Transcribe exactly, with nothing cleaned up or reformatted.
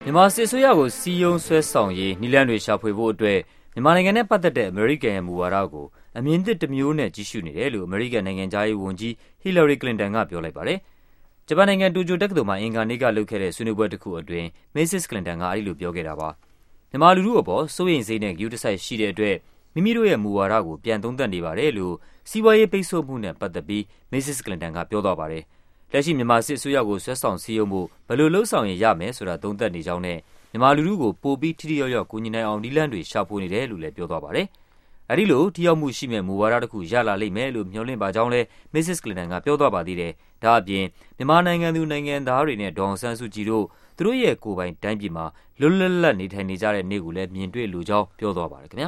မြန်မာစစ်အစိုးရကိုစီယုံဆွဲဆောင်ရေးနည်းလမ်းတွေရှာဖွေဖို့အတွက်မြန်မာနိုင်ငံနဲ့ပတ်သက်တဲ့အမေရိကန်ရဲ့မူဝါဒကိုအမြင်သစ်တစ်မျိုးနဲ့ကြည့်ရှုနေတယ်လို့အမေရိကန်နိုင်ငံသားရေးဝန်ကြီးဟီလာရီကလင်တန်ကပြောလိုက်ပါတယ်။ဂျပန်နိုင်ငံတိုကျိုတက္ကသိုလ်မှာအင်္ဂါနေ့ကလုပ်ခဲ့တဲ့ဆွေးနွေးပွဲတစ်ခုအတွင်းမစ္စစ်ကလင်တန်ကအဲဒီလိုပြောခဲ့တာပါ။မြန်မာလူထုအပေါ်စိုးရိမ်စိတ်နဲ့ဂရုတစိုက်ရှိတဲ့အတွက်မိမိတို့ရဲ့မူဝါဒကိုပြန်သုံးသပ်နေပါတယ်လို့စီးပွားရေးပိတ်ဆို့မှုနဲ့ပတ်သက်ပြီးမစ္စစ်ကလင်တန်ကပြောသွားပါတယ်။လက်ရှိမြန်မာစစ်အစိုးရကိုဆွဲဆောင်စည်းရုံးဖို့ဘယ်လိုလုပ်ဆောင်ရင်ရမယ်ဆိုတာသုံးသပ်နေကြောင်းနဲ့မြန်မာလူထုကိုပိုပြီးထိထိရောက်ရောက်ကူညီနိုင်အောင်နည်းလမ်းတွေရှာဖွေနေတယ်လို့လည်းပြောသွားပါတယ်။အဲဒီလိုထိရောက်မှုရှိမဲ့မူဝါဒတစ်ခုရလာလိမ့်မယ်လို့မျှော်လင့်ပါကြောင်းလည်းမစ္စစ်ကလင်တန်ကပြောသွားပါသေးတယ်။ဒါ့အပြင်မြန်မာနိုင်ငံသူနိုင်ငံသားတွေနဲ့ဒေါ်အောင်ဆန်းစုကြည်တို့သူတို့ရဲ့ကိုယ်ပိုင်တိုင်းပြည်မှာလွတ်လွတ်လပ်လပ်နေထိုင်နေကြတဲ့နေ့ကိုလည်းမြင်တွေ့လိုကြောင်းပြောသွားပါတယ်ခင်ဗျာ